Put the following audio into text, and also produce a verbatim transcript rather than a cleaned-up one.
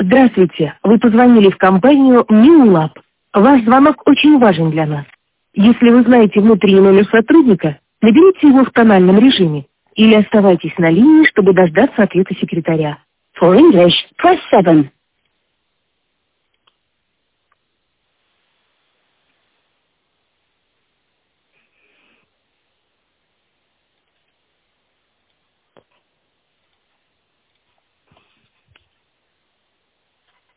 Здравствуйте, вы позвонили в компанию MeowLab. Ваш звонок очень важен для нас. Если вы знаете внутренний номер сотрудника, наберите его в тональном режиме или оставайтесь на линии, чтобы дождаться ответа секретаря. For English, press seven.